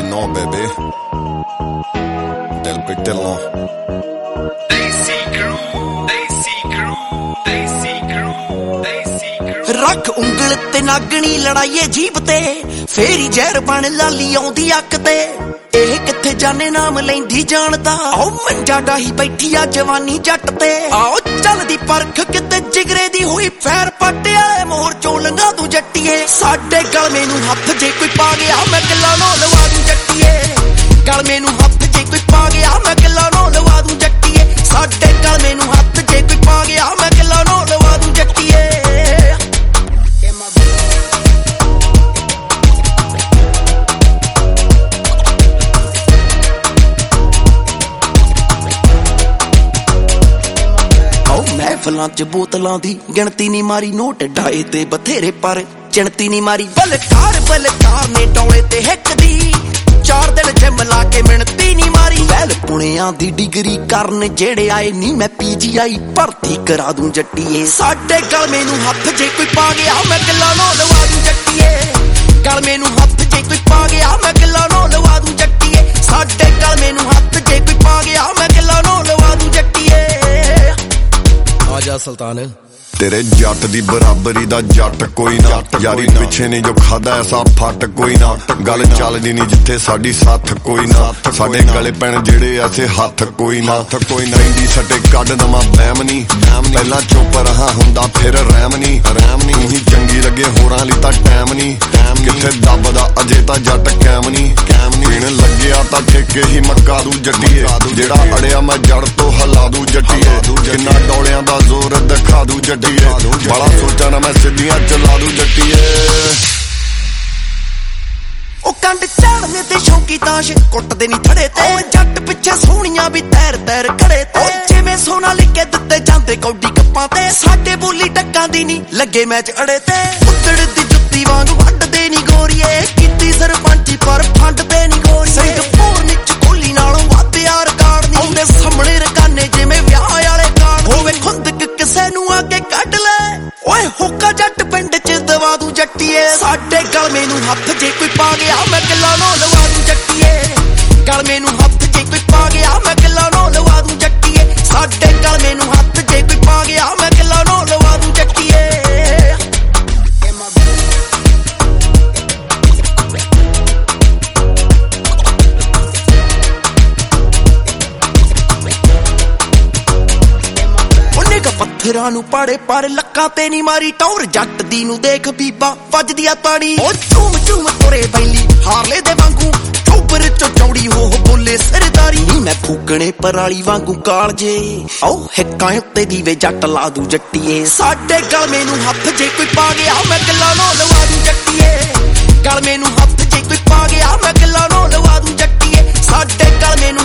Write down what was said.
know, baby. Del Pictelon. रख उंगल ते नागणी लड़ाइए jeep ते फेरी जहर बन लाली आउंदी अक ते एह किथे जाने नाम लैंदी जानदा आओ मंजा डाही बैठी आ जवानी जट ते आओ चलदी परख किते जिगरे दी हुई फैर पट्टिया मोर चों लंघा तू जट्टिए साडे गलमे नूं हथ जे कोई पा गया मैं किला नो लवा दूं जट्टिए गलमे नूं हथ जे कोई पा गया मैं किला नो लवा दूं जट्टिए साडे गलमे नूं हथ जे कोई पा गया मैं किला नो लवा दूं जट्टिए महफलां च बोतलां दी गिणती नहीं मारी नोट डाए ते बथेरे पर चिणती नहीं मारी बलकार ने डोले ते हिक दी 4 दिन जिम ला के मिणती नहीं मारी वैल पुणियां दी डिग्री करन जेड़े आए नी मैं PGI भर्ती करा दूं जट्टिए साडे गलमे नूं हथ जे कोई पा गया मैं किला नो लवा दूं जट्टिए गलमे नूं हथ जे कोई पा गया मैं किला नो लवा दूं जट्टिए साडे गलमे नूं हथ जे कोई पा गया मैं किला नो लवा दूं जट्टिए आजा सुल्तान तेरे जट दी बराबरी दा जट कोई ना यारी पिछे नहीं जो खादा ऐसा फट कोई ना गल चलदी नहीं जिथे साडी साथ कोई ना साडे गले पैण जेड़े ऐसे हाथ कोई ना इंदी सटे कड नवा बैम नहीं पहला चुप रहा हुंदा फिर रैम नहीं ही चंगी लगे होरां लई तां टैम नहीं किथे दबदा अजे तां जट कैम नहीं पीण लग्या तां ठेके ही मक्का दू जट्टिए जेड़ा अड़िया मैं जड़ तो हला दू जट्टिए किन्ना डोलियां दा जोर दिखा दू जट्टिए बड़ा सोचा ना मैं सिद्धियां चला दूं जट्टिए ओ कंड चढ़ने ते शौकी ताश कुटदे नहीं थड़े ते जट पिछे सोहणियां भी तैर तैर खड़े ते जिवें सोना लिखे दित्ते जांदे कौडी कप्पां ते साडे बोली टक्कां दी नहीं लगे मैच अड़े ते उतड़ दी जुत्ती वांग वड्डदे नहीं गोरीए कीती सरपंची पर फंडदे नहीं गोरीए सिंगापुर निच कोली नालों वध यार कार नहीं ओंदे सामणे रकाने जिवें विआह वाले कार होवे खुंदक किसे नूं आके कढ ले ओए हुक्का जट पिंड च दवा दूं जट्टिए साडे गलमे नूं हथ जे कोई पा गया मैं किला नो लवा दूं जट्टिए गलमे नूं हथ जे कोई पा गया मैं किला नो लवा दूं जट्टिए साडे गलमे नूं हथ जे कोई पा गया मैं किला नो लवा दूं जट्टिए पत्थरां नूं पाड़े पर लक्कां ते नहीं मारी टौर जट दी नूं देख बीबा वजदी आ ताड़ी ओ झूम झूम तुरे बैली हारले दे वांगू चौबर चो चौड़ी हो बोले सरदारी नी मैं फूकणे पराली वांगू कालजे ओ हिक्कां उत्ते दीवे जट ला दूं जट्टिए साडे गलमे नूं हथ जे कोई पा गया मैं किला नो लवा दूं जट्टिए गलमे नूं हथ जे कोई पा गया मैं किला नो लवा दूं जट्टिए साडे गलमे